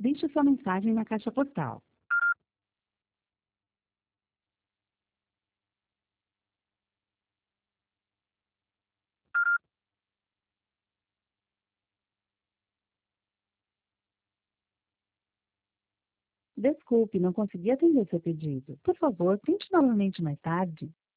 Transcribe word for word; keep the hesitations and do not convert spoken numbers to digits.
Deixe sua mensagem na caixa postal. Desculpe, não consegui atender seu pedido. Por favor, tente novamente mais tarde.